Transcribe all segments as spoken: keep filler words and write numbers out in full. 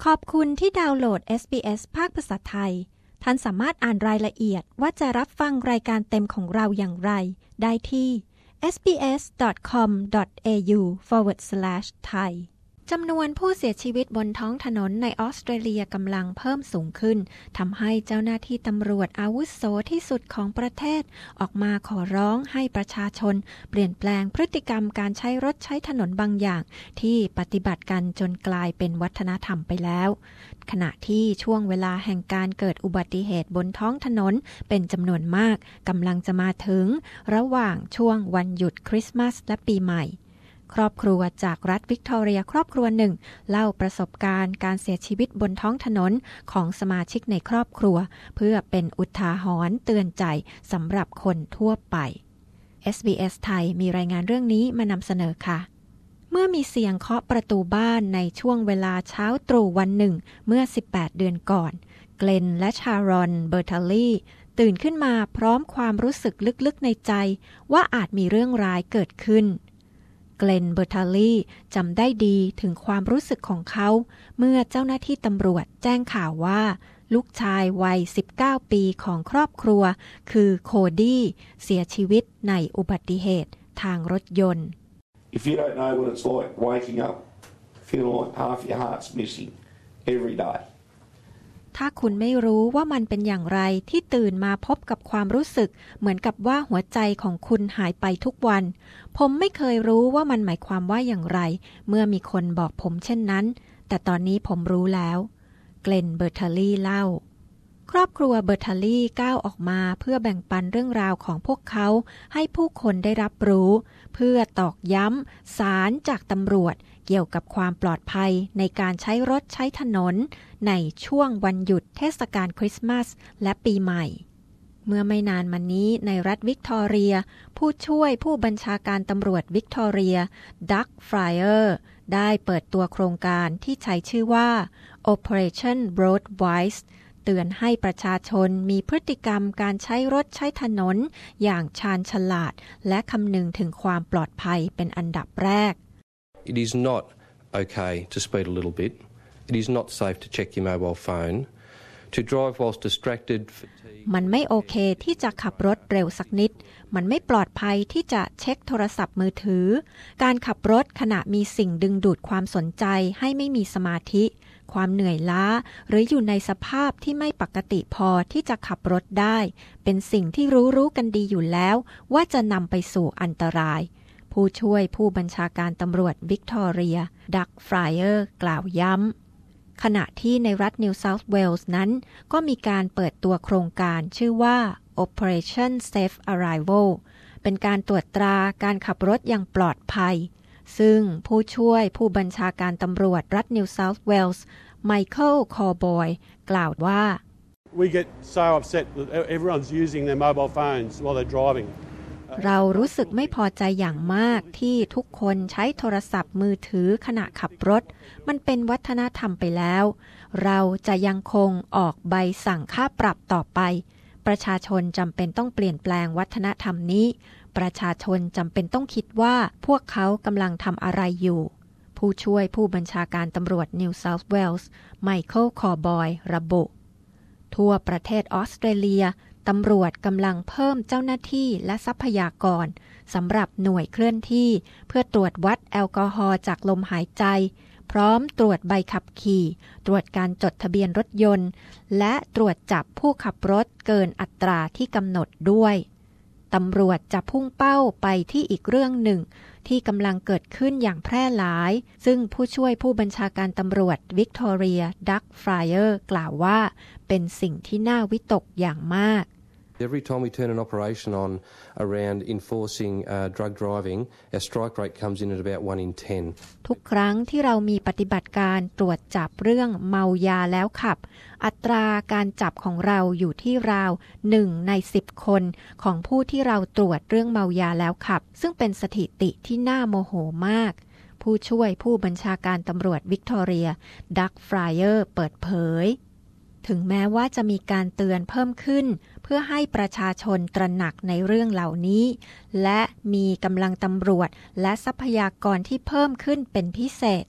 ขอบคุณที่ดาวน์โหลด เอส บี เอส ภาคภาษาไทยท่านสามารถอ่านรายละเอียดว่าจะรับฟังรายการเต็มของเราอย่างไรได้ที่ เอส บี เอส ดอท คอม ดอท เอ ยู สแลช สแลช ไทยจำนวนผู้เสียชีวิตบนท้องถนนในออสเตรเลียกำลังเพิ่มสูงขึ้นทำให้เจ้าหน้าที่ตำรวจอาวุโสที่สุดของประเทศออกมาขอร้องให้ประชาชนเปลี่ยนแปลงพฤติกรรมการใช้รถใช้ถนนบางอย่างที่ปฏิบัติกันจนกลายเป็นวัฒนธรรมไปแล้วขณะที่ช่วงเวลาแห่งการเกิดอุบัติเหตุบนท้องถนนเป็นจำนวนมากกำลังจะมาถึงระหว่างช่วงวันหยุดคริสต์มาสและปีใหม่ครอบครัวจากรัฐวิกตอเรียครอบครัวหนึ่งเล่าประสบการณ์การเสียชีวิตบนท้องถนนของสมาชิกในครอบครัวเพื่อเป็นอุทาหรณ์เตือนใจสำหรับคนทั่วไป เอส บี เอส ไทยมีรายงานเรื่องนี้มานำเสนอค่ะเมื่อมีเสียงเคาะประตูบ้านในช่วงเวลาเช้าตรู่วันหนึ่งเมื่อสิบแปดเดือนก่อนเกลนและชารอนเบอร์ทาลีตื่นขึ้นมาพร้อมความรู้สึกลึกๆในใจว่าอาจมีเรื่องร้ายเกิดขึ้นเกลนเบอร์ทาลีจำได้ดีถึงความรู้สึกของเขาเมื่อเจ้าหน้าที่ตำรวจแจ้งข่าวว่าลูกชายวัยสิบเก้าปีของครอบครัวคือโคดี้เสียชีวิตในอุบัติเหตุทางรถยนต์ If you don't know what it's like waking up feeling like half your heart's missing every day ถ้าคุณไม่รู้ว่ามันเป็นอย่างไรที่ตื่นมาพบกับความรู้สึกเหมือนกับว่าหัวใจของคุณหายไปทุกวันผมไม่เคยรู้ว่ามันหมายความว่าอย่างไรเมื่อมีคนบอกผมเช่นนั้นแต่ตอนนี้ผมรู้แล้วเกลนเบอร์ทาลีเล่าครอบครัวเบอร์ทาลีก้าวออกมาเพื่อแบ่งปันเรื่องราวของพวกเขาให้ผู้คนได้รับรู้เพื่อตอกย้ำสารจากตำรวจเกี่ยวกับความปลอดภัยในการใช้รถใช้ถนนในช่วงวันหยุดเทศกาลคริสต์มาสและปีใหม่เมื่อไม่นานมานี้ในรัฐวิกตอเรียผู้ช่วยผู้บัญชาการตำรวจวิกตอเรียดักฟรายเออร์ได้เปิดตัวโครงการที่ใช้ชื่อว่า Operation Broadwise เตือนให้ประชาชนมีพฤติกรรมการใช้รถใช้ถนนอย่างชาญฉลาดและคำนึงถึงความปลอดภัยเป็นอันดับแรก It is not okay to speed a little bit. It is not safe to check your mobile phone. To drive whilst distracted. มันไม่โอเคที่จะขับรถเร็วสักนิดมันไม่ปลอดภัยที่จะเช็คโทรศัพท์มือถือการขับรถขณะมีสิ่งดึงดูดความสนใจให้ไม่มีสมาธิความเหนื่อยล้าหรืออยู่ในสภาพที่ไม่ปกติพอที่จะขับรถได้เป็นสิ่งที่รู้ๆกันดีอยู่แล้วว่าจะนำไปสู่อันตรายผู้ช่วยผู้บัญชาการตำรวจวิกตอเรียดักฟรายเออร์กล่าวย้ำขณะที่ในรัฐนิวเซาท์เวลส์นั้นก็มีการเปิดตัวโครงการชื่อว่า Operation Safe Arrival เป็นการตรวจตราการขับรถอย่างปลอดภัยซึ่งผู้ช่วยผู้บัญชาการตำรวจรัฐนิวเซาท์เวลส์ไมเคิลคอร์บอยกล่าวว่า We get so upset that everyone's using their mobile phones while they're driving เรารู้สึกไม่พอใจอย่างมากที่ทุกคนใช้โทรศัพท์มือถือขณะขับรถมันเป็นวัฒนธรรมไปแล้วเราจะยังคงออกใบสั่งค่าปรับต่อไปประชาชนจำเป็นต้องเปลี่ยนแปลงวัฒนธรรมนี้ประชาชนจำเป็นต้องคิดว่าพวกเขากำลังทำอะไรอยู่ผู้ช่วยผู้บัญชาการตำรวจนิวเซาท์เวลส์ไมเคิลคอร์บอยระบุทั่วประเทศออสเตรเลียตำรวจกำลังเพิ่มเจ้าหน้าที่และทรัพยากรสำหรับหน่วยเคลื่อนที่เพื่อตรวจวัดแอลกอฮอล์จากลมหายใจพร้อมตรวจใบขับขี่ตรวจการจดทะเบียนรถยนต์และตรวจจับผู้ขับรถเกินอัตราที่กำหนดด้วยตำรวจจะพุ่งเป้าไปที่อีกเรื่องหนึ่งที่กำลังเกิดขึ้นอย่างแพร่หลายซึ่งผู้ช่วยผู้บัญชาการตำรวจวิกตอเรียดักฟรายเออร์กล่าวว่าเป็นสิ่งที่น่าวิตกอย่างมาก Every time we turn an operation on around enforcing uh, drug driving, our strike rate comes in at about one in ten. ทุกครั้งที่เรามีปฏิบัติการตรวจจับเรื่องเมายาแล้วขับอัตราการจับของเราอยู่ที่ราวหนึ่งในสิบคนของผู้ที่เราตรวจเรื่องเมายาแล้วขับซึ่งเป็นสถิติที่น่าโมโหมากผู้ช่วยผู้บัญชาการตำรวจวิกตอเรียดักฟรายเออร์เปิดเผยถึงแม้ว่าจะมีการเตือนเพิ่มขึ้นเพื่อให้ประชาชนตระหนักในเรื่องเหล่านี้และมีกำลังตำรวจและทรัพยากรที่เพิ่มขึ้นเป็นพิเศษแ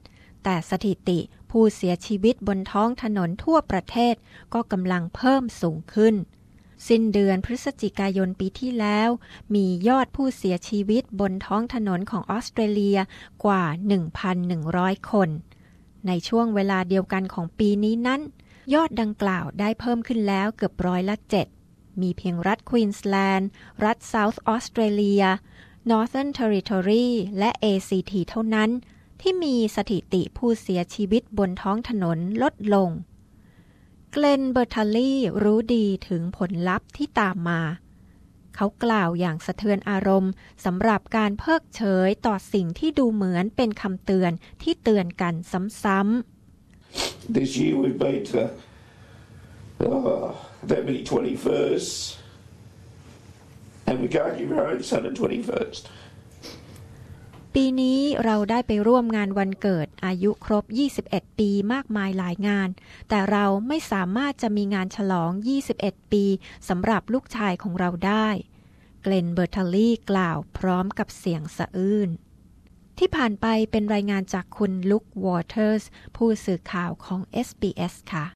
แต่สถิติผู้เสียชีวิตบนท้องถนนทั่วประเทศก็กำลังเพิ่มสูงขึ้นสิ้นเดือนพฤศจิกายนปีที่แล้วมียอดผู้เสียชีวิตบนท้องถนนของออสเตรเลียกว่า หนึ่งพันหนึ่งร้อย คนในช่วงเวลาเดียวกันของปีนี้นั้นยอดดังกล่าวได้เพิ่มขึ้นแล้วเกือบร้อยละเจ็ดมีเพียงรัฐควีนสแลนด์รัฐเซาท์ออสเตรเลีย Northern Territory และ เอ ซี ที เท่านั้นที่มีสถิติผู้เสียชีวิตบนท้องถนนลดลงเกลนเบอร์ทัลลี่รู้ดีถึงผลลัพธ์ที่ตามมาเขากล่าวอย่างสะเทือนอารมณ์สำหรับการเพิกเฉยต่อสิ่งที่ดูเหมือนเป็นคำเตือนที่เตือนกันซ้ำๆ This year we've been to oh, that many twenty-firsts and we can't give our own son a twenty-first ปีนี้เราได้ไปร่วมงานวันเกิดอายุครบยี่สิบเอ็ดปีมากมายหลายงานแต่เราไม่สามารถจะมีงานฉลองยี่สิบเอ็ดปีสำหรับลูกชายของเราได้เกลนเบอร์ทัลลี่กล่าวพร้อมกับเสียงสะอื้นที่ผ่านไปเป็นรายงานจากคุณลุควอเตอร์สผู้สื่อข่าวของ เอส บี เอส ค่ะ